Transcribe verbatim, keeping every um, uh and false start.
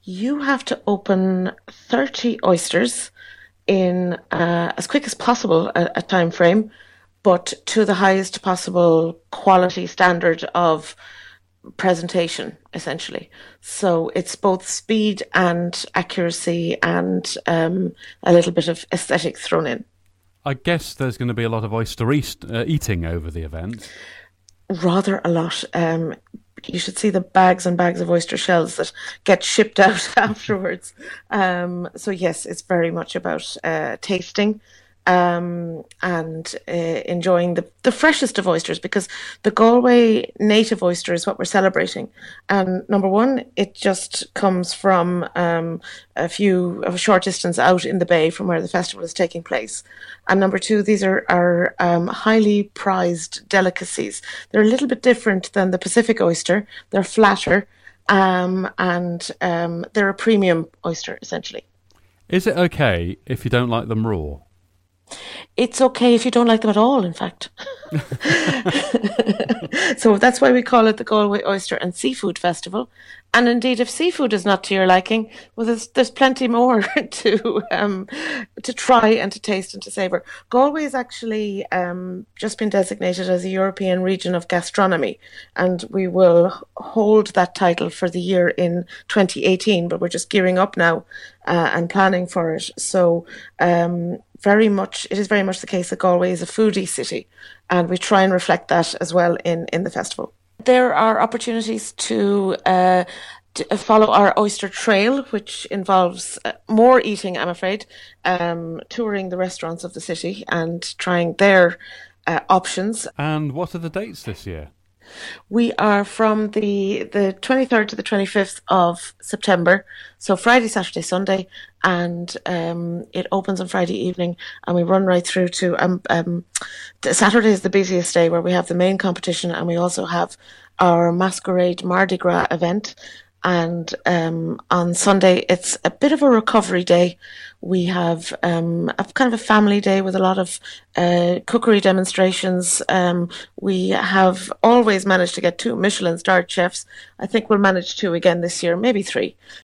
You have to open thirty oysters in uh, as quick as possible a, a time frame, but to the highest possible quality standard of presentation, essentially. So it's both speed and accuracy and um, a little bit of aesthetic thrown in. I guess there's going to be a lot of oyster east, uh, eating over the event. Rather a lot. Um, you should see the bags and bags of oyster shells that get shipped out afterwards. Um, so yes, it's very much about uh, tasting um, and uh, enjoying the, the freshest of oysters, because the Galway native oyster is what we're celebrating. And number one, it just comes from um, a few of a short distance out in the bay from where the festival is taking place. And number two, these are, are um, highly prized delicacies. They're a little bit different than the Pacific oyster. They're flatter, um, and um, they're a premium oyster, essentially. Is it okay if you don't like them raw? It's okay if you don't like them at all, in fact. So that's why we call it the Galway Oyster and Seafood Festival. And indeed, if seafood is not to your liking, well, there's there's plenty more to um, to try and to taste and to savour. Galway has actually um, just been designated as a European Region of Gastronomy, and we will hold that title for the year in twenty eighteen, but we're just gearing up now uh, and planning for it. So um, very much, it is very much the case that Galway is a foodie city, and we try and reflect that as well in, in the festival. There are opportunities to, uh, to follow our oyster trail, which involves uh, more eating, I'm afraid, um, touring the restaurants of the city and trying their uh, options. And what are the dates this year? We are from the, the twenty-third to the twenty-fifth of September, so Friday, Saturday, Sunday, and um, it opens on Friday evening, and we run right through to um, um, Saturday is the busiest day, where we have the main competition, and we also have our Masquerade Mardi Gras event. And um, on Sunday, it's a bit of a recovery day. We have um, a kind of a family day with a lot of uh, cookery demonstrations. Um, we have always managed to get two Michelin-starred chefs. I think we'll manage two again this year, maybe three.